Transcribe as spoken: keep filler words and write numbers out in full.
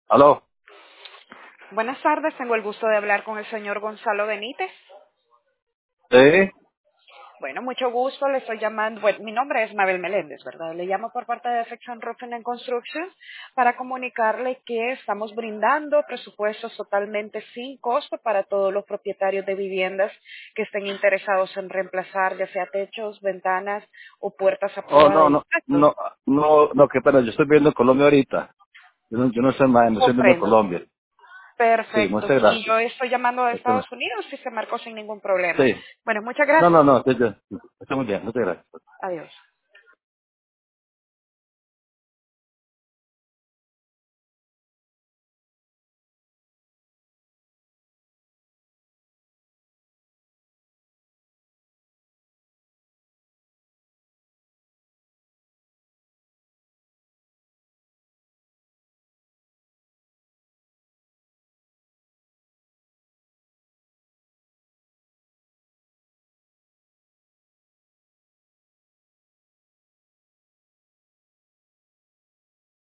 ¿Aló? Buenas tardes, tengo el gusto de hablar con el señor Gonzalo Benítez. Sí. Bueno, mucho gusto, le estoy llamando, bueno, mi nombre es Mabel Meléndez, ¿verdad? Le llamo por parte de Affection Roofing and Construction para comunicarle que estamos brindando presupuestos totalmente sin costo para todos los propietarios de viviendas que estén interesados en reemplazar ya sea techos, ventanas o puertas a Oh, prueba no, de no, impacto. no, no, no, qué pena, yo estoy viendo Colombia ahorita. Yo no, yo no sé más, no estoy viendo Comprendo. Colombia. Sí, Perfecto. muchas Si yo gracias. estoy llamando a Esto no- Estados Unidos, sí se marcó sin ningún problema. Sí. Bueno, muchas No, no, gracias. no, estoy, estoy muy bien, muchas gracias. Adiós.